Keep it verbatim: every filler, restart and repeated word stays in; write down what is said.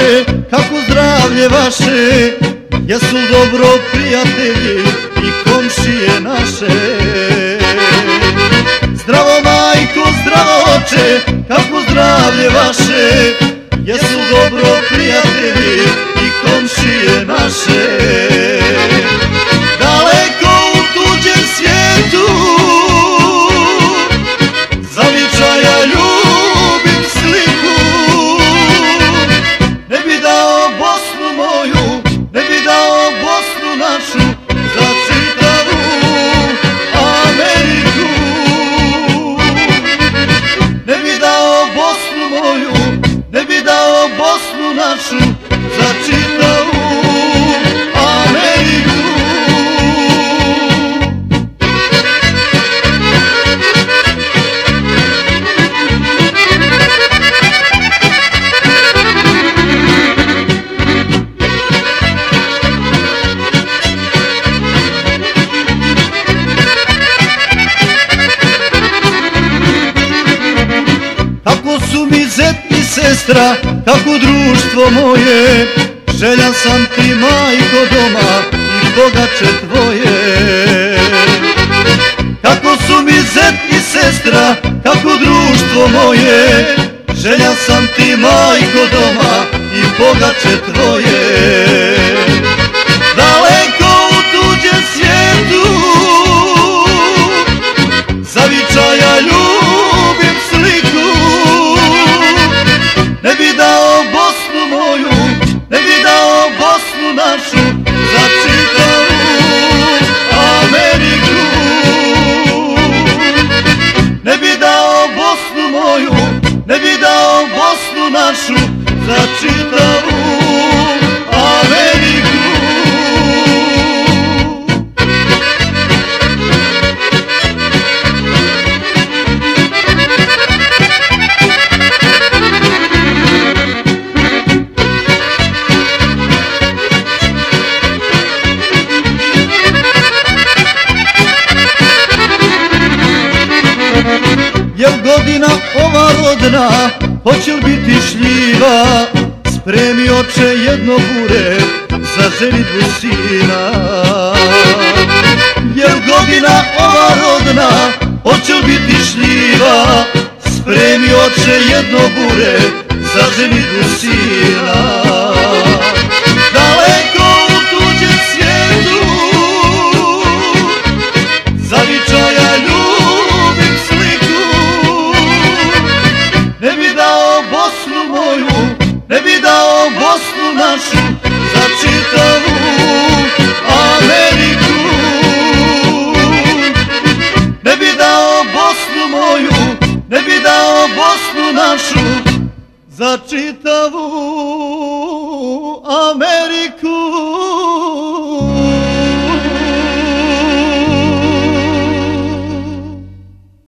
domaće, kako zdravlje vaše? Jesu dobro prijatelji i komšije naše? Zdravo majko, zdravo oče, kako zdravlje vaše? Jesu dobro prijatelji i komšije naše? Daleko u tuđem svijetu zavičaja ljubim sliku. Ne bi dao Bosnu moju, ne bi dao Bosnu našu za čitavu Ameriku. Ne bi dao Bosnu moju, ne bi dao Bosnu našu za čitavu Ameriku. Kako su mi zet i sestra, kako društvo moje, željan sam ti majko doma i bogače tvoje. Kako su mi zet i sestra, kako društvo moje, željan sam ti majko doma i bogače tvoje. Daleko u tuđem svijetu zavičaja ljubim sliku. Ne bi dao Bosnu moju, ne bi dao Bosnu našu za čitavu Ameriku. Ne bi dao Bosnu moju, ne bi dao Bosnu našu za čitavu Ameriku. Jel godina ova rodna, hoće li biti šljiva? Spremi oče jedno bure za ženitbu sina. Jel godina ova rodna, hoće li biti šljiva? Spremi oče jedno bure za ženitbu sina. Daleko u tuđem svijetu zavičaja ljubim sliku. Ne bi dao Bosnu moju, ne bi dao Bosnu našu za čitavu Ameriku. Ne bi dao Bosnu moju, ne bi dao Bosnu našu za čitavu Ameriku.